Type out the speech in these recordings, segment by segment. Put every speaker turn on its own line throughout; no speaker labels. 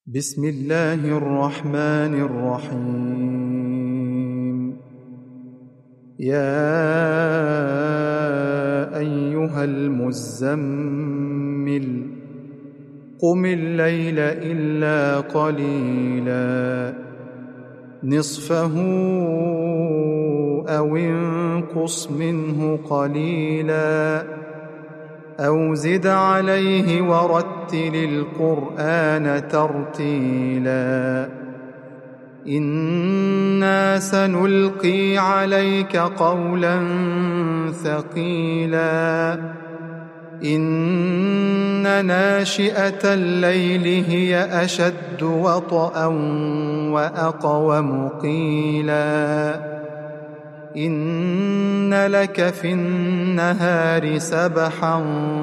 بسم الله الرحمن الرحيم. يا أيها المزمل قم الليل إلا قليلا نصفه أو انقص منه قليلا أو زد عليه ورتل القرآن ترتيلا إنا سنلقي عليك قولا ثقيلا إن ناشئة الليل هي أشد وطئا وأقوم قيلا إن لك في النهار سبحا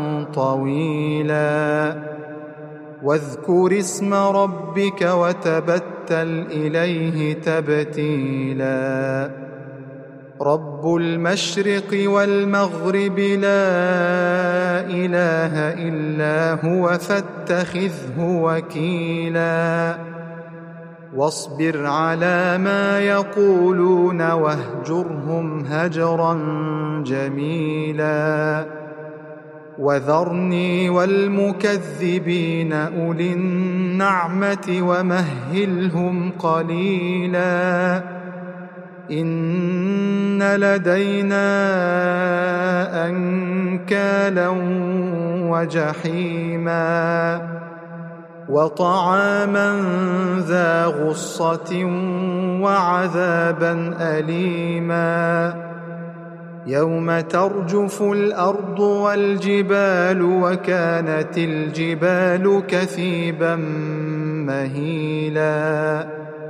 طويلا واذكر اسم ربك وتبتل إليه تبتيلا رب المشرق والمغرب لا إله إلا هو فاتخذه وكيلا واصبر على ما يقولون واهجرهم هجرا جميلا وذرني والمكذبين أولي النعمة ومهلهم قليلا إن لدينا أنكالا وجحيما وطعاما ذا غصة وعذابا أليما يوم ترجف الأرض والجبال وكانت الجبال كثيبا مهيلا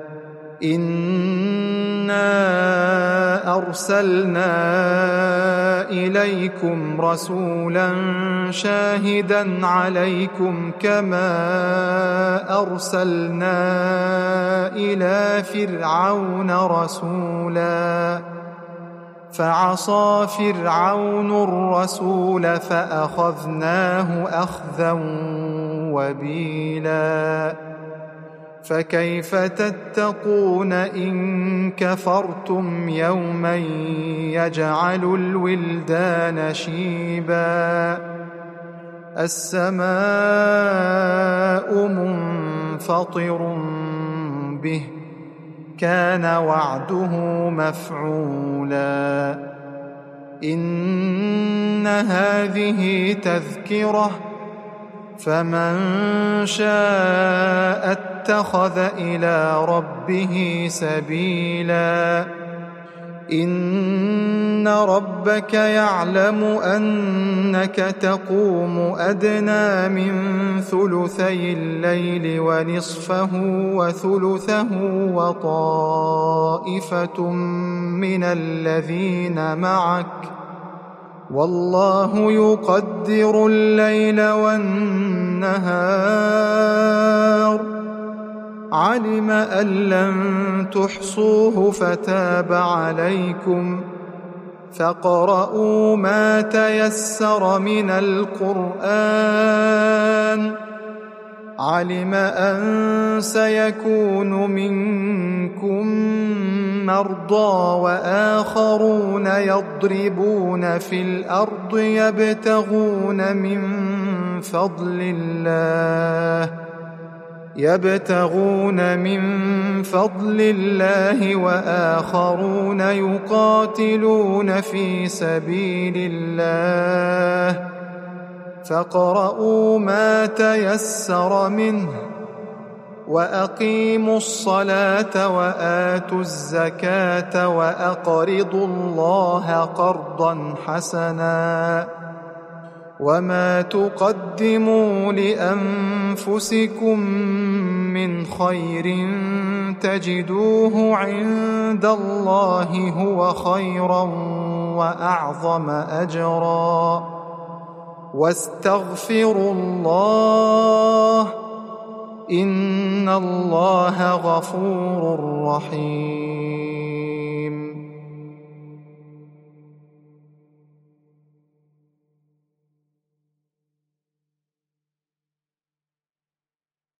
إنا أرسلنا إليكم رسولا شاهدا عليكم كما أرسلنا إلى فرعون رسولا فعصى فرعون الرسول فأخذناه أخذا وبيلا فكيف تتقون إن كفرتم يوما يجعل الولدان شيبا السماء منفطر به كان وعده مفعولا إن هذه تذكرة فمن شاء اتخذ إلى ربه سبيلا إن ربك يعلم أنك تقوم أدنى من ثلثي الليل ونصفه وثلثه وطائفة من الذين معك والله يقدر الليل والنهار علم أن لن تحصوه فتاب عليكم فاقرؤوا ما تيسر من القرآن علم أن سيكون منكم مرضى وآخرون يضربون في الأرض يبتغون من فضل الله وآخرون يقاتلون في سبيل الله فاقرؤوا ما تيسر منه وأقيموا الصلاة وآتوا الزكاة وأقرضوا الله قرضا حسنا وما تقدموا لأنفسكم من خير تجدوه عند الله هو خيرا وأعظم أجرا واستغفروا الله إن الله غفور رحيم